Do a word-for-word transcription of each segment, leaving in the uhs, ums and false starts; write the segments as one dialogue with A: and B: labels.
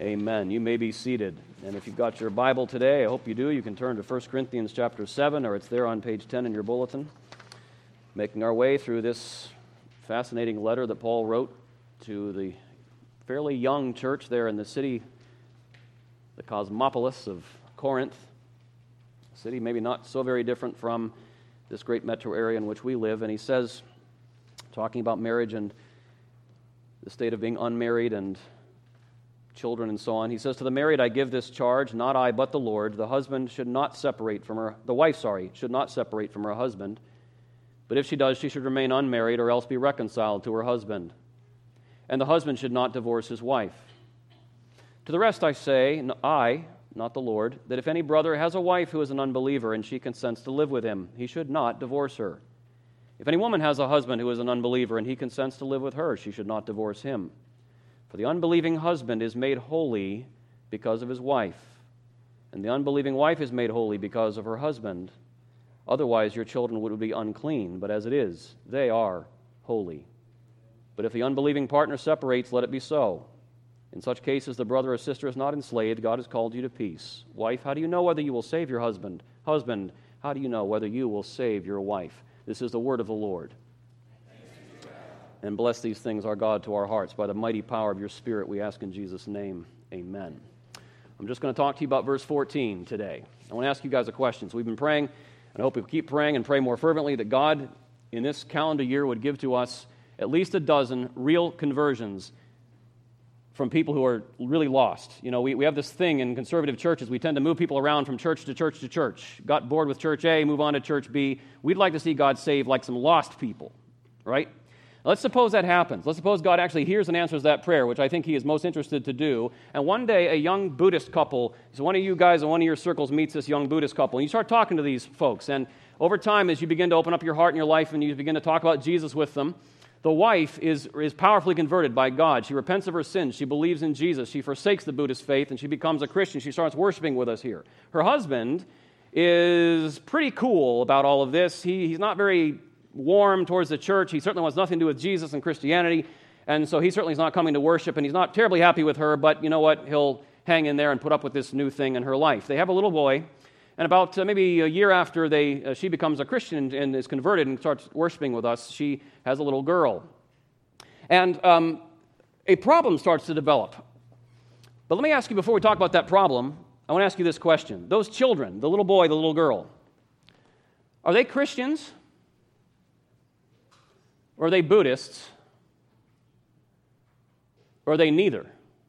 A: Amen. You may be seated. And if you've got your Bible today, I hope you do, you can turn to First Corinthians chapter seven, or it's there on page ten in your bulletin. Making our way through this fascinating letter that Paul wrote to the fairly young church there in the city, the cosmopolis of Corinth. A city maybe not so very different from this great metro area in which we live. And he says, talking about marriage and the state of being unmarried and children and so on, he says, "To the married I give this charge, not I but the Lord. The husband should not separate from her, the wife, sorry, should not separate from her husband. But if she does, she should remain unmarried or else be reconciled to her husband. And the husband should not divorce his wife. To the rest I say, I, not the Lord, that if any brother has a wife who is an unbeliever and she consents to live with him, he should not divorce her. If any woman has a husband who is an unbeliever and he consents to live with her, she should not divorce him. For the unbelieving husband is made holy because of his wife, and the unbelieving wife is made holy because of her husband. Otherwise your children would be unclean, but as it is, they are holy. But if the unbelieving partner separates, let it be so. In such cases, the brother or sister is not enslaved. God has called you to peace. Wife, how do you know whether you will save your husband? Husband, how do you know whether you will save your wife?" This is the word of the Lord. And bless these things, our God, to our hearts. By the mighty power of your Spirit, we ask in Jesus' name, amen. I'm just going to talk to you about verse fourteen today. I want to ask you guys a question. So we've been praying, and I hope we keep praying and pray more fervently that God, in this calendar year, would give to us at least a dozen real conversions from people who are really lost. You know, we, we have this thing in conservative churches. We tend to move people around from church to church to church. Got bored with church A, move on to church B. We'd like to see God save like some lost people, right? Let's suppose that happens. Let's suppose God actually hears and answers that prayer, which I think he is most interested to do. And one day a young Buddhist couple, so one of you guys in one of your circles meets this young Buddhist couple, and you start talking to these folks. And over time, as you begin to open up your heart and your life and you begin to talk about Jesus with them, the wife is, is powerfully converted by God. She repents of her sins. She believes in Jesus. She forsakes the Buddhist faith, and she becomes a Christian. She starts worshiping with us here. Her husband is pretty cool about all of this. He, he's not very warm towards the church. He certainly wants nothing to do with Jesus and Christianity, and so he certainly is not coming to worship, and he's not terribly happy with her, but you know what? He'll hang in there and put up with this new thing in her life. They have a little boy, and about uh, maybe a year after they uh, she becomes a Christian and, and is converted and starts worshiping with us, she has a little girl. And um, a problem starts to develop. But let me ask you, before we talk about that problem, I want to ask you this question. Those children, the little boy, the little girl, are they Christians? Or are they Buddhists? Or are they neither?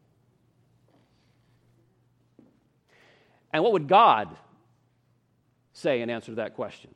A: And what would God say in answer to that question?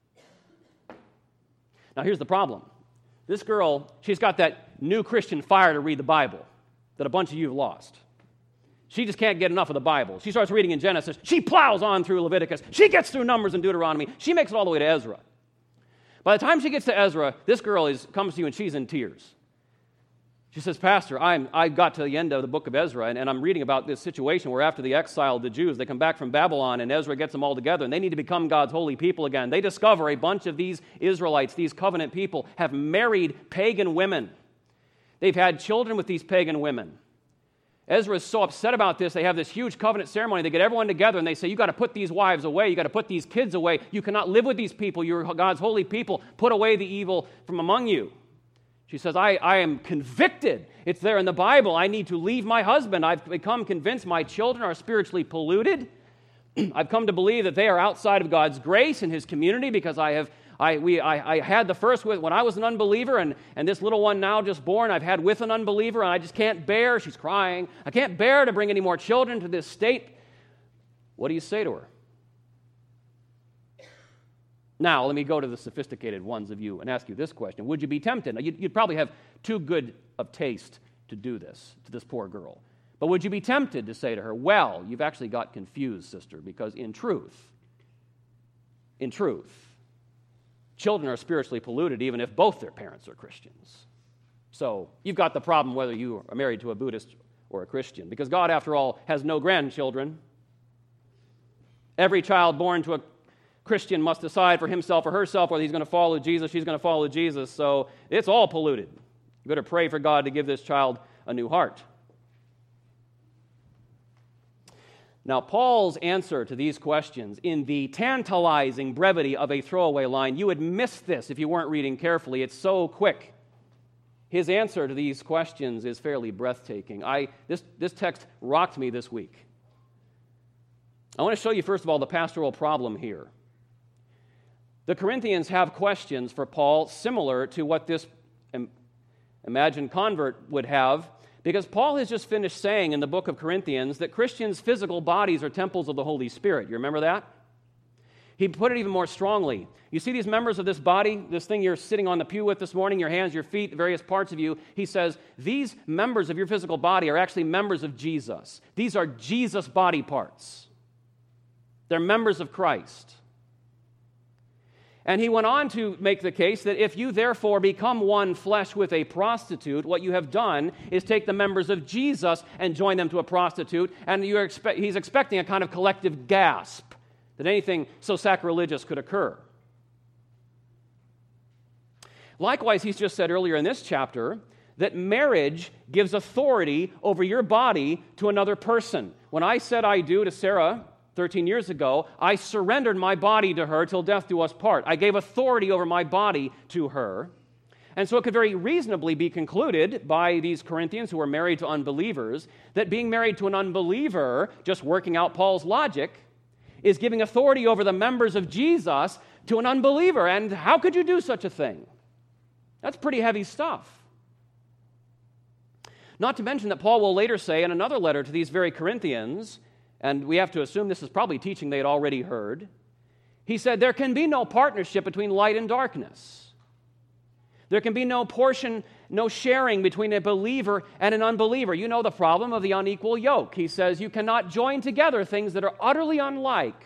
A: Now here's the problem. This girl, she's got that new Christian fire to read the Bible that a bunch of you have lost. She just can't get enough of the Bible. She starts reading in Genesis. She plows on through Leviticus. She gets through Numbers and Deuteronomy. She makes it all the way to Ezra. By the time she gets to Ezra, this girl is, comes to you and she's in tears. She says, "Pastor, I'm, I got to the end of the book of Ezra, and, and I'm reading about this situation where after the exile of the Jews, they come back from Babylon, and Ezra gets them all together, and they need to become God's holy people again. They discover a bunch of these Israelites, these covenant people, have married pagan women. They've had children with these pagan women. Ezra is so upset about this, they have this huge covenant ceremony. They get everyone together, and they say, you got to put these wives away. You got to put these kids away. You cannot live with these people. You're God's holy people. Put away the evil from among you." She says, I, I am convicted. It's there in the Bible. I need to leave my husband. I've become convinced my children are spiritually polluted. I've come to believe that they are outside of God's grace and his community because I have I we I, I had the first with when I was an unbeliever, and, and this little one now just born, I've had with an unbeliever, and I just can't bear, she's crying, I can't bear to bring any more children to this state. What do you say to her? Now, let me go to the sophisticated ones of you and ask you this question. Would you be tempted? Now, you'd, you'd probably have too good of taste to do this to this poor girl. But would you be tempted to say to her, well, you've actually got confused, sister, because in truth, in truth, children are spiritually polluted even if both their parents are Christians. So you've got the problem whether you are married to a Buddhist or a Christian, because God, after all, has no grandchildren. Every child born to a Christian must decide for himself or herself whether he's going to follow Jesus, she's going to follow Jesus, so it's all polluted. You better pray for God to give this child a new heart. Now, Paul's answer to these questions, in the tantalizing brevity of a throwaway line, you would miss this if you weren't reading carefully. It's so quick. His answer to these questions is fairly breathtaking. I, this, this text rocked me this week. I want to show you, first of all, the pastoral problem here. The Corinthians have questions for Paul similar to what this im- imagined convert would have, because Paul has just finished saying in the book of Corinthians that Christians' physical bodies are temples of the Holy Spirit. You remember that? He put it even more strongly. You see these members of this body, this thing you're sitting on the pew with this morning, your hands, your feet, the various parts of you, he says, these members of your physical body are actually members of Jesus. These are Jesus body parts. They're members of Christ. And he went on to make the case that if you therefore become one flesh with a prostitute, what you have done is take the members of Jesus and join them to a prostitute, and you're expe- he's expecting a kind of collective gasp that anything so sacrilegious could occur. Likewise, he's just said earlier in this chapter that marriage gives authority over your body to another person. When I said I do to Sarah thirteen years ago, I surrendered my body to her till death do us part. I gave authority over my body to her. And so it could very reasonably be concluded by these Corinthians who are married to unbelievers that being married to an unbeliever, just working out Paul's logic, is giving authority over the members of Jesus to an unbeliever. And how could you do such a thing? That's pretty heavy stuff. Not to mention that Paul will later say in another letter to these very Corinthians, and we have to assume this is probably teaching they had already heard, he said, there can be no partnership between light and darkness. There can be no portion, no sharing between a believer and an unbeliever. You know the problem of the unequal yoke. He says you cannot join together things that are utterly unlike.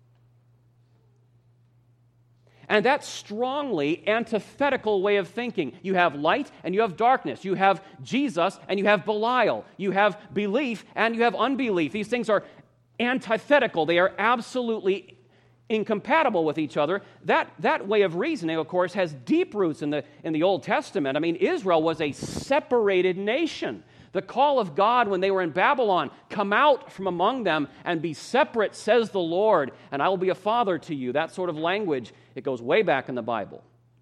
A: And that's strongly antithetical way of thinking. You have light and you have darkness. You have Jesus and you have Belial. You have belief and you have unbelief. These things are antithetical. They are absolutely incompatible with each other. That, that way of reasoning, of course, has deep roots in the, in the Old Testament. I mean, Israel was a separated nation. The call of God when they were in Babylon, come out from among them and be separate, says the Lord, and I will be a father to you. That sort of language, it goes way back in the Bible.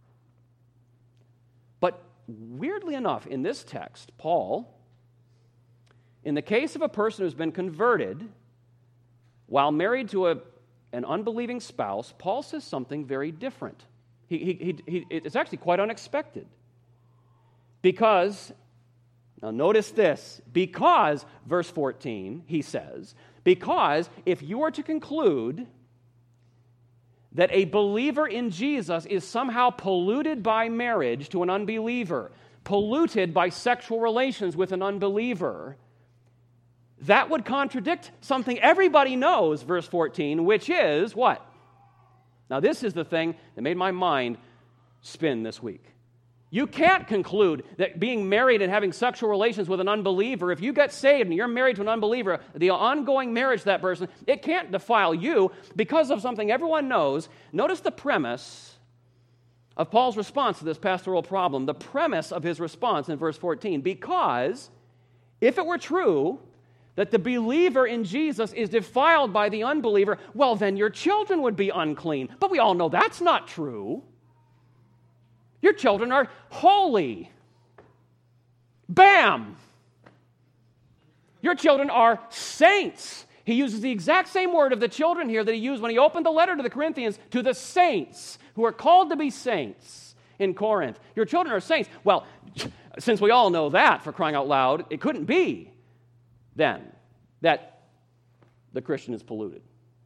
A: But weirdly enough, in this text, Paul, in the case of a person who's been converted while married to a, an unbelieving spouse, Paul says something very different. He, he, he, he, it's actually quite unexpected. Because... Now notice this, because, verse fourteen, he says, because if you are to conclude that a believer in Jesus is somehow polluted by marriage to an unbeliever, polluted by sexual relations with an unbeliever, that would contradict something everybody knows, verse fourteen, which is what? Now this is the thing that made my mind spin this week. You can't conclude that being married and having sexual relations with an unbeliever, if you get saved and you're married to an unbeliever, the ongoing marriage to that person, it can't defile you because of something everyone knows. Notice the premise of Paul's response to this pastoral problem. The premise of his response in verse fourteen, because if it were true that the believer in Jesus is defiled by the unbeliever, well, then your children would be unclean. But we all know that's not true. Your children are holy. Bam! Your children are saints. He uses the exact same word of the children here that he used when he opened the letter to the Corinthians, to the saints who are called to be saints in Corinth. Your children are saints. Well, since we all know that, for crying out loud, it couldn't be then that the Christian is polluted.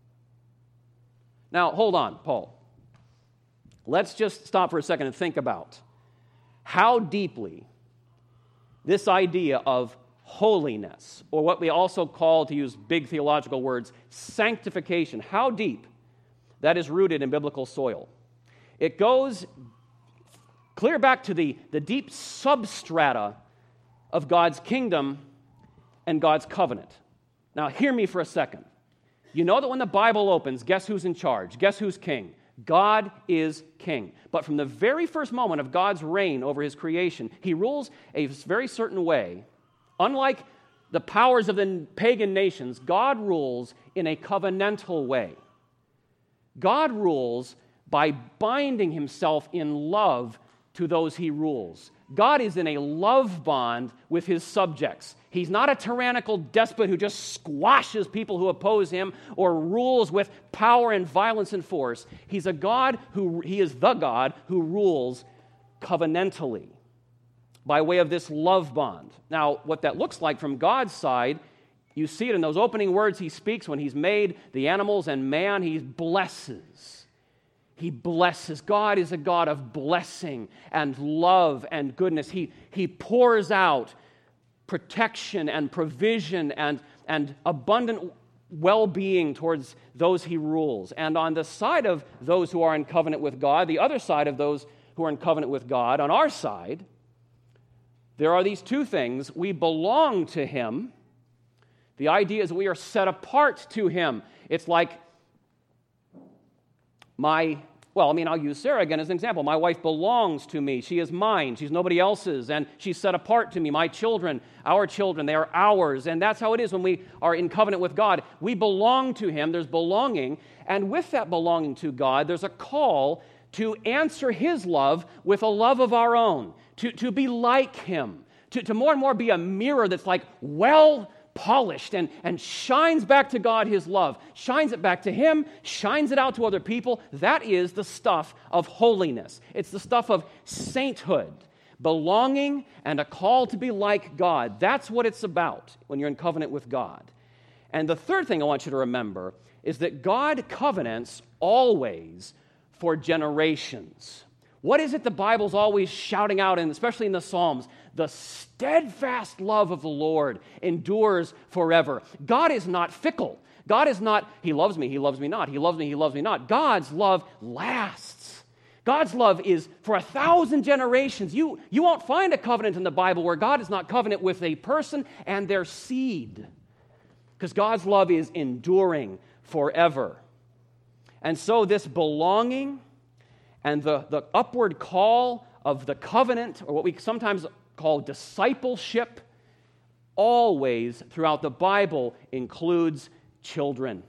A: Now, hold on, Paul. Let's just stop for a second and think about how deeply this idea of holiness, or what we also call, to use big theological words, sanctification, how deep that is rooted in biblical soil. It goes clear back to the, the deep substrata of God's kingdom and God's covenant. Now, hear me for a second. You know that when the Bible opens, guess who's in charge? Guess who's king? God is king. But from the very first moment of God's reign over his creation, he rules a very certain way, unlike the powers of the pagan nations, God rules in a covenantal way. God rules by binding himself in love to those he rules. God is in a love bond with his subjects. He's not a tyrannical despot who just squashes people who oppose him or rules with power and violence and force. He's a God who, he is the God who rules covenantally by way of this love bond. Now, what that looks like from God's side, you see it in those opening words he speaks when he's made the animals and man, he blesses. He blesses. God is a God of blessing and love and goodness. He, he pours out protection and provision and, and abundant well-being towards those he rules. And on the side of those who are in covenant with God, the other side of those who are in covenant with God, on our side, there are these two things. We belong to him. The idea is we are set apart to him. It's like my, well, I mean, I'll use Sarah again as an example. My wife belongs to me. She is mine. She's nobody else's, and she's set apart to me. My children, our children, they are ours, and that's how it is when we are in covenant with God. We belong to him. There's belonging, and with that belonging to God, there's a call to answer his love with a love of our own, to, to be like him, to, to more and more be a mirror that's like well polished and, and shines back to God his love, shines it back to him, shines it out to other people. That is the stuff of holiness. It's the stuff of sainthood, belonging, and a call to be like God. That's what it's about when you're in covenant with God. And the third thing I want you to remember is that God covenants always for generations. What is it the Bible's always shouting out, and especially in the Psalms? The steadfast love of the Lord endures forever. God is not fickle. God is not, he loves me, he loves me not. He loves me, he loves me not. God's love lasts. God's love is for a thousand generations. You, you won't find a covenant in the Bible where God is not covenant with a person and their seed. Because God's love is enduring forever. And so this belonging and the, the upward call of the covenant, or what we sometimes call discipleship, always throughout the Bible includes children.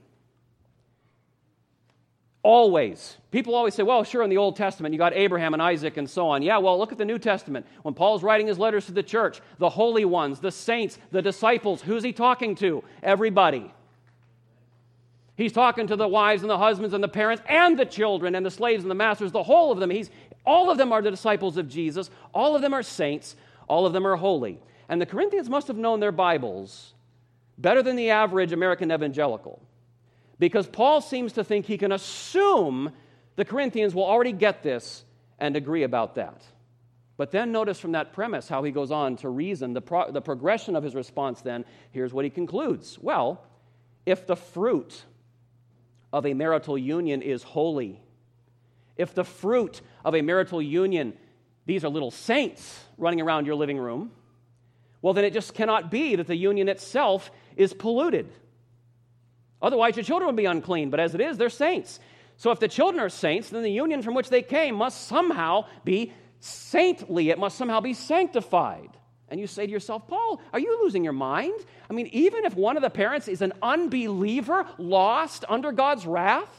A: Always. People always say, well, sure, in the Old Testament, you got Abraham and Isaac and so on. Yeah, well, look at the New Testament. When Paul's writing his letters to the church, the holy ones, the saints, the disciples, who's he talking to? Everybody. He's talking to the wives and the husbands and the parents and the children and the slaves and the masters, the whole of them. He's, all of them are the disciples of Jesus. All of them are saints. All of them are holy. And the Corinthians must have known their Bibles better than the average American evangelical, because Paul seems to think he can assume the Corinthians will already get this and agree about that. But then notice from that premise how he goes on to reason. The, pro- the progression of his response then, here's what he concludes. Well, if the fruit of a marital union is holy, if the fruit of a marital union, these are little saints running around your living room, well, then it just cannot be that the union itself is polluted. Otherwise, your children would be unclean, but as it is, they're saints. So if the children are saints, then the union from which they came must somehow be saintly. It must somehow be sanctified. And you say to yourself, Paul, are you losing your mind? I mean, even if one of the parents is an unbeliever, lost under God's wrath?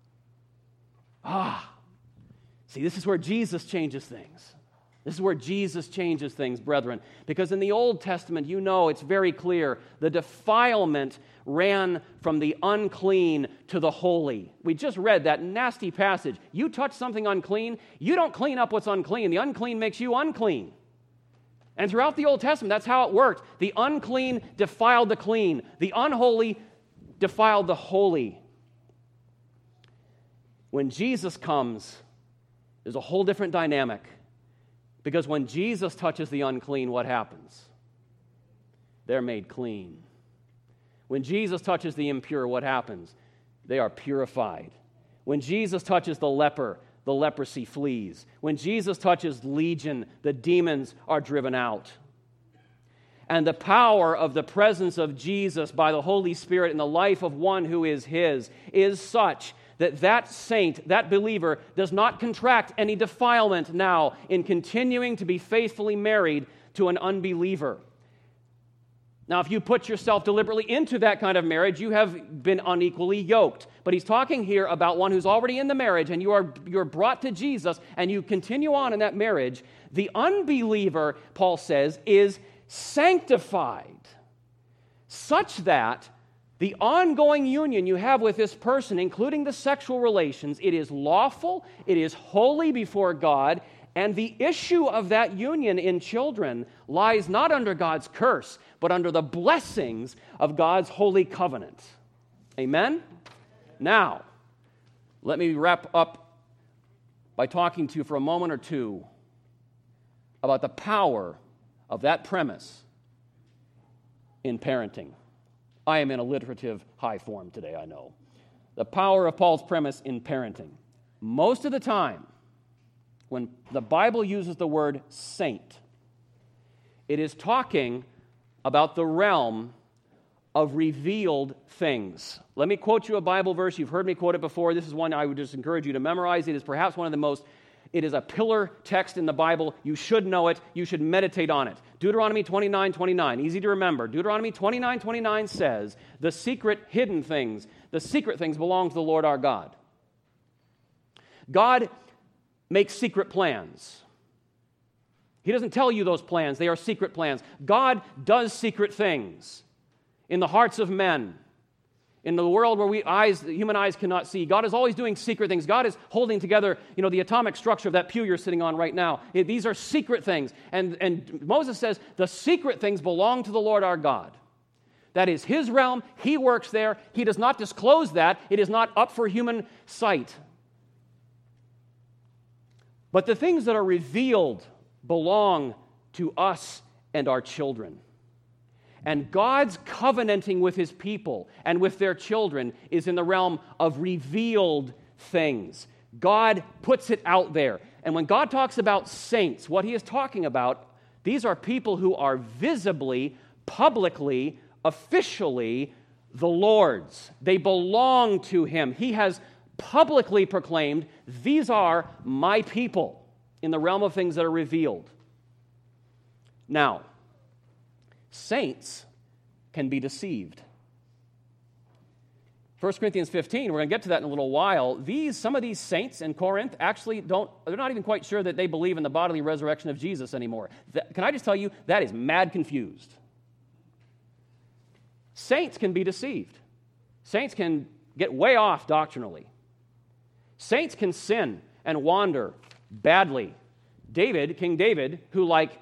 A: Ah, see, this is where Jesus changes things. This is where Jesus changes things, brethren. Because in the Old Testament, you know, it's very clear. The defilement ran from the unclean to the holy. We just read that nasty passage. You touch something unclean, you don't clean up what's unclean. The unclean makes you unclean. And throughout the Old Testament, that's how it worked. The unclean defiled the clean. The unholy defiled the holy. When Jesus comes, there's a whole different dynamic. Because when Jesus touches the unclean, what happens? They're made clean. When Jesus touches the impure, what happens? They are purified. When Jesus touches the leper, the leprosy flees. When Jesus touches legion, the demons are driven out. And the power of the presence of Jesus by the Holy Spirit in the life of one who is his is such that that saint, that believer, does not contract any defilement now in continuing to be faithfully married to an unbeliever. Now, if you put yourself deliberately into that kind of marriage, you have been unequally yoked. But he's talking here about one who's already in the marriage, and you are you're brought to Jesus, and you continue on in that marriage. The unbeliever, Paul says, is sanctified, such that the ongoing union you have with this person, including the sexual relations, it is lawful, it is holy before God, and the issue of that union in children lies not under God's curse, but under the blessings of God's holy covenant. Amen? Now, let me wrap up by talking to you for a moment or two about the power of that premise in parenting. I am in alliterative high form today, I know. The power of Paul's premise in parenting. Most of the time, when the Bible uses the word saint, it is talking about the realm of revealed things. Let me quote you a Bible verse. You've heard me quote it before. This is one I would just encourage you to memorize. It is perhaps one of the most, it is a pillar text in the Bible. You should know it. You should meditate on it. Deuteronomy twenty-nine twenty-nine, easy to remember. Deuteronomy twenty-nine twenty-nine says, the secret hidden things, the secret things belong to the Lord our God. God makes secret plans. He doesn't tell you those plans. They are secret plans. God does secret things in the hearts of men, in the world where we eyes, human eyes cannot see. God is always doing secret things. God is holding together, you know, the atomic structure of that pew you're sitting on right now. These are secret things. And, and Moses says, the secret things belong to the Lord our God. That is His realm. He works there. He does not disclose that. It is not up for human sight. But the things that are revealed belong to us and our children. And God's covenanting with His people and with their children is in the realm of revealed things. God puts it out there. And when God talks about saints, what He is talking about, these are people who are visibly, publicly, officially the Lord's. They belong to Him. He has publicly proclaimed, these are my people in the realm of things that are revealed. Now, saints can be deceived. First Corinthians fifteen, we're going to get to that in a little while. These, some of these saints in Corinth actually don't, they're not even quite sure that they believe in the bodily resurrection of Jesus anymore. That, can I just tell you, that is mad confused. Saints can be deceived. Saints can get way off doctrinally. Saints can sin and wander badly. David, King David, who like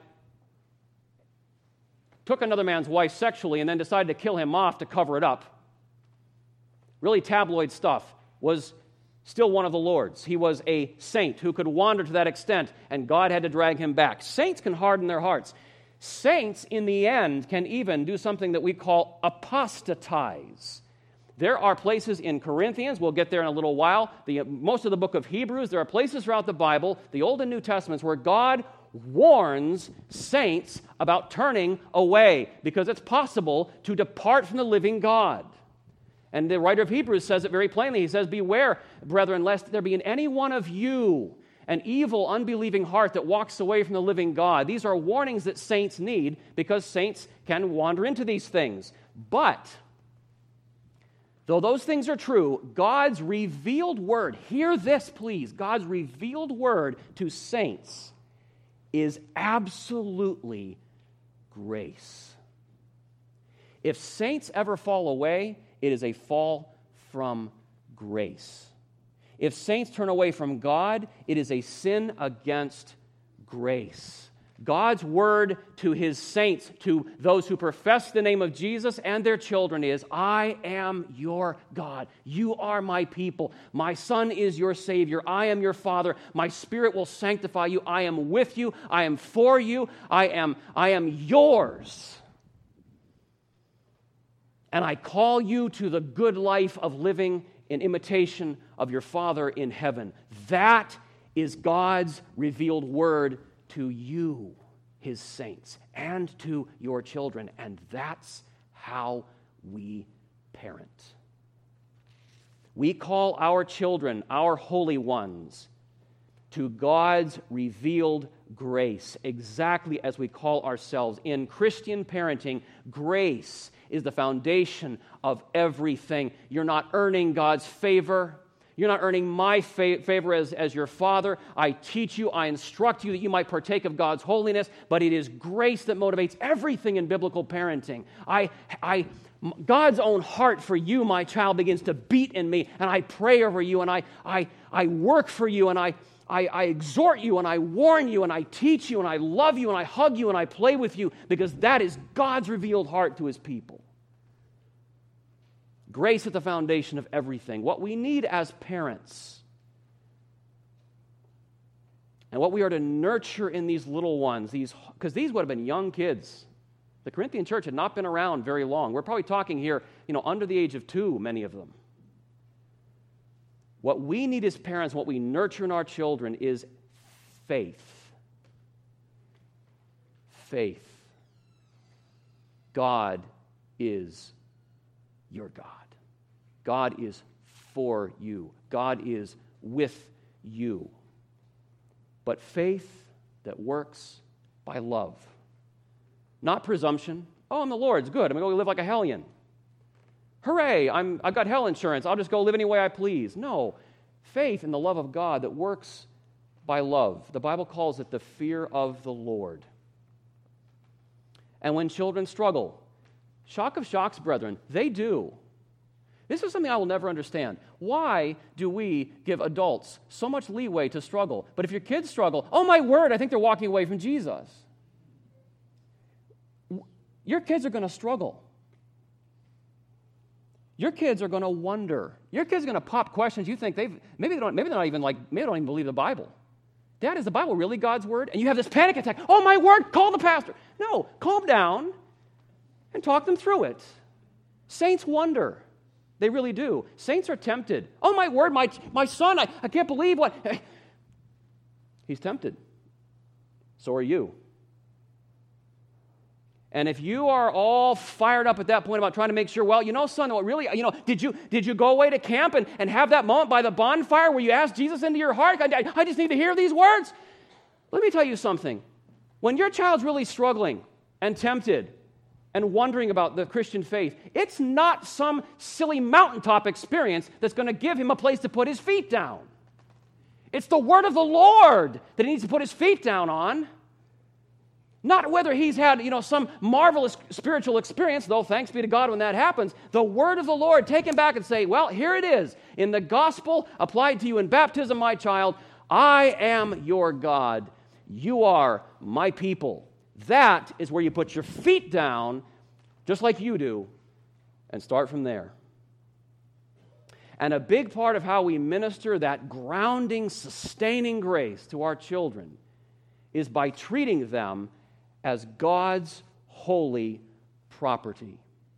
A: took another man's wife sexually and then decided to kill him off to cover it up, really tabloid stuff, was still one of the Lord's. He was a saint who could wander to that extent, and God had to drag him back. Saints can harden their hearts. Saints, in the end, can even do something that we call apostatize. There are places in Corinthians, we'll get there in a little while, the, most of the book of Hebrews, there are places throughout the Bible, the Old and New Testaments, where God warns saints about turning away because it's possible to depart from the living God. And the writer of Hebrews says it very plainly. He says, beware, brethren, lest there be in any one of you an evil, unbelieving heart that walks away from the living God. These are warnings that saints need because saints can wander into these things. But though those things are true, God's revealed word, hear this please, God's revealed word to saints is absolutely grace. If saints ever fall away, it is a fall from grace. If saints turn away from God, it is a sin against grace. God's word to His saints, to those who profess the name of Jesus and their children is, I am your God. You are my people. My Son is your Savior. I am your Father. My Spirit will sanctify you. I am with you. I am for you. I am, I am yours. And I call you to the good life of living in imitation of your Father in heaven. That is God's revealed word to you, His saints, and to your children. And that's how we parent. We call our children our holy ones to God's revealed grace, exactly as we call ourselves. In Christian parenting, grace is the foundation of everything. You're not earning God's favor. You're not earning my fa- favor as, as your father. I teach you, I instruct you that you might partake of God's holiness, but it is grace that motivates everything in biblical parenting. I, I, God's own heart for you, my child, begins to beat in me, and I pray over you, and I, I, I work for you, and I, I, I exhort you, and I warn you, and I teach you, and I love you, and I hug you, and I play with you, because that is God's revealed heart to His people. Grace at the foundation of everything. What we need as parents and what we are to nurture in these little ones, these because these would have been young kids. The Corinthian church had not been around very long. We're probably talking here, you know, under the age of two, many of them. What we need as parents, what we nurture in our children is faith. Faith. God is your God. God is for you. God is with you. But faith that works by love. Not presumption. Oh, I'm the Lord's. Good. I'm going to go live like a hellion. Hooray, I'm, I've got hell insurance. I'll just go live any way I please. No. Faith in the love of God that works by love. The Bible calls it the fear of the Lord. And when children struggle, shock of shocks, brethren, they do. This is something I will never understand. Why do we give adults so much leeway to struggle? But if your kids struggle, oh my word, I think they're walking away from Jesus. Your kids are going to struggle. Your kids are going to wonder. Your kids are going to pop questions you think they've, maybe they don't, maybe they're not even like, maybe they don't even believe the Bible. Dad, is the Bible really God's word? And you have this panic attack. Oh my word, call the pastor. No, calm down and talk them through it. Saints wonder. They really do. Saints are tempted. Oh, my word, my, my son, I, I can't believe what... He's tempted. So are you. And if you are all fired up at that point about trying to make sure, well, you know, son, what really, you know, did you did you go away to camp and, and have that moment by the bonfire where you asked Jesus into your heart? I, I just need to hear these words. Let me tell you something. When your child's really struggling and tempted and wondering about the Christian faith, it's not some silly mountaintop experience that's going to give him a place to put his feet down. It's the word of the Lord that he needs to put his feet down on. Not whether he's had, you know, some marvelous spiritual experience, though thanks be to God when that happens. The word of the Lord, take him back and say, well, here it is. In the gospel applied to you in baptism, my child, I am your God. You are my people. That is where you put your feet down, just like you do, and start from there. And a big part of how we minister that grounding, sustaining grace to our children is by treating them as God's holy property.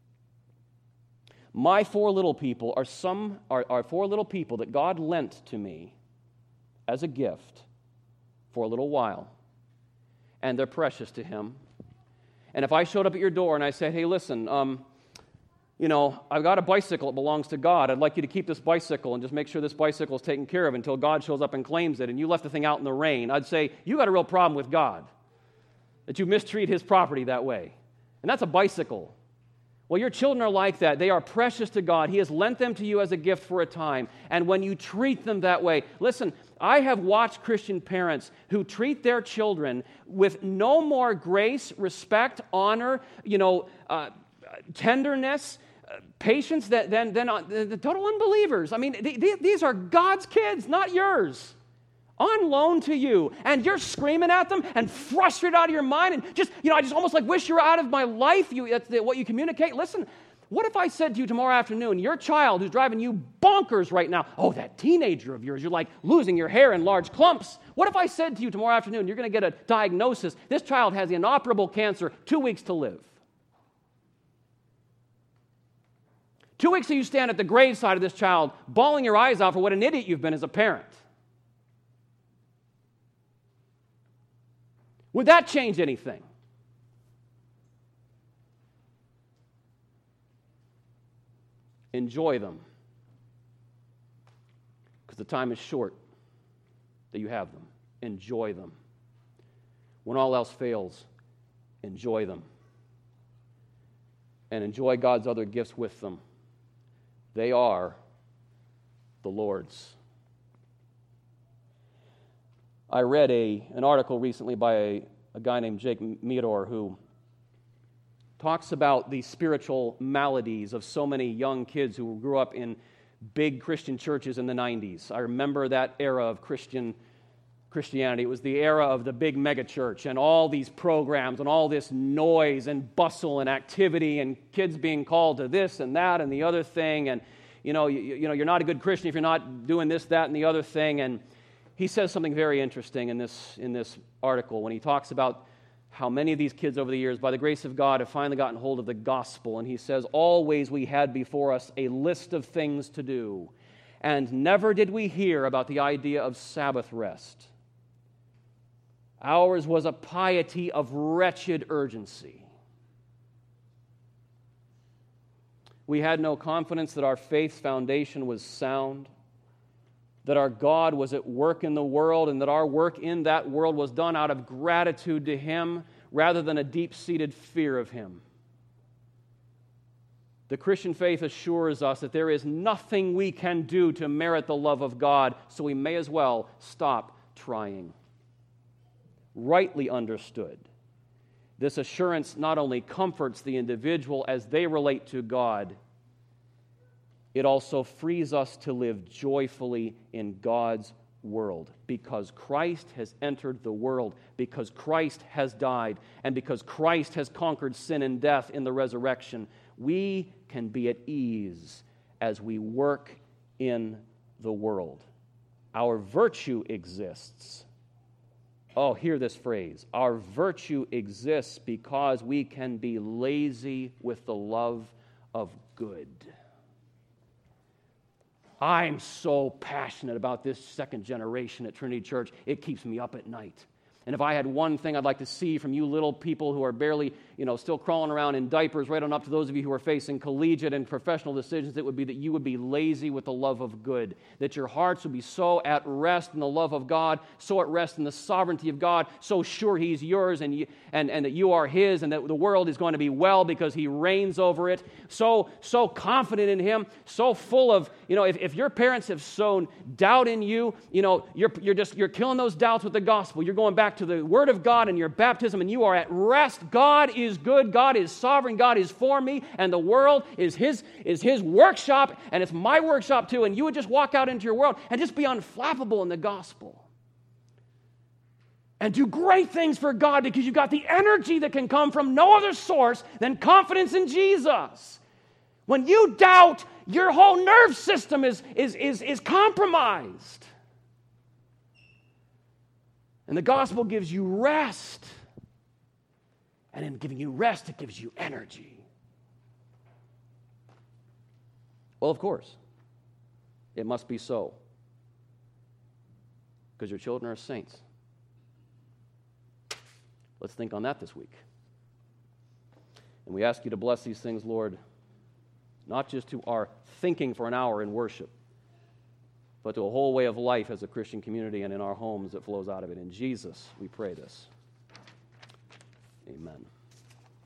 A: My four little people are some are, are four little people that God lent to me as a gift for a little while. And they're precious to Him. And if I showed up at your door and I said, hey, listen, um, you know, I've got a bicycle that belongs to God. I'd like you to keep this bicycle and just make sure this bicycle is taken care of until God shows up and claims it, and you left the thing out in the rain. I'd say, you got a real problem with God, that you mistreat His property that way. And that's a bicycle. Well, your children are like that. They are precious to God. He has lent them to you as a gift for a time. And when you treat them that way, listen, I have watched Christian parents who treat their children with no more grace, respect, honor, you know, uh, tenderness, uh, patience than, than, than uh, the total unbelievers. I mean, th- th- these are God's kids, not yours. On loan to you, and you're screaming at them and frustrated out of your mind, and just, you know, I just almost like wish you were out of my life. You, that's the, what you communicate. Listen, what if I said to you tomorrow afternoon, your child who's driving you bonkers right now, oh, that teenager of yours, you're like losing your hair in large clumps. What if I said to you tomorrow afternoon, you're going to get a diagnosis, this child has inoperable cancer, two weeks to live. Two weeks till you stand at the graveside of this child, bawling your eyes out for what an idiot you've been as a parent. Would that change anything? Enjoy them. Because the time is short that you have them. Enjoy them. When all else fails, enjoy them. And enjoy God's other gifts with them. They are the Lord's. I read a, an article recently by a, a guy named Jake Meador who talks about the spiritual maladies of so many young kids who grew up in big Christian churches in the nineties. I remember that era of Christian Christianity. It was the era of the big megachurch and all these programs and all this noise and bustle and activity and kids being called to this and that and the other thing. And, you know, you, you know, you're not a good Christian if you're not doing this, that, and the other thing. And he says something very interesting in this, in this article when he talks about how many of these kids over the years, by the grace of God, have finally gotten hold of the gospel. And he says, always we had before us a list of things to do, and never did we hear about the idea of Sabbath rest. Ours was a piety of wretched urgency. We had no confidence that our faith's foundation was sound, that our God was at work in the world, and that our work in that world was done out of gratitude to Him rather than a deep-seated fear of Him. The Christian faith assures us that there is nothing we can do to merit the love of God, so we may as well stop trying. Rightly understood, this assurance not only comforts the individual as they relate to God, it also frees us to live joyfully in God's world, because Christ has entered the world, because Christ has died, and because Christ has conquered sin and death in the resurrection. We can be at ease as we work in the world. Our virtue exists. Oh, hear this phrase. Our virtue exists because we can be lazy with the love of good. I'm so passionate about this second generation at Trinity Church, it keeps me up at night. And if I had one thing I'd like to see from you little people who are barely, you know, still crawling around in diapers, right on up to those of you who are facing collegiate and professional decisions, it would be that you would be lazy with the love of good, that your hearts would be so at rest in the love of God, so at rest in the sovereignty of God, so sure He's yours and, you, and, and that you are His, and that the world is going to be well because He reigns over it, so, so confident in Him, so full of, you know, if, if your parents have sown doubt in you, you know, you're, you're just, you're killing those doubts with the gospel. You're going back to the Word of God and your baptism, and you are at rest. God is good. God is sovereign. God is for me, and the world is His is His workshop, and it's my workshop too. And you would just walk out into your world and just be unflappable in the gospel and do great things for God because you've got the energy that can come from no other source than confidence in Jesus. When you doubt, your whole nerve system is is is, is compromised. And the gospel gives you rest. And in giving you rest, it gives you energy. Well, of course, it must be so. Because your children are saints. Let's think on that this week. And we ask you to bless these things, Lord, not just to our thinking for an hour in worship, but to a whole way of life as a Christian community and in our homes that flows out of it. In Jesus, we pray this. Amen.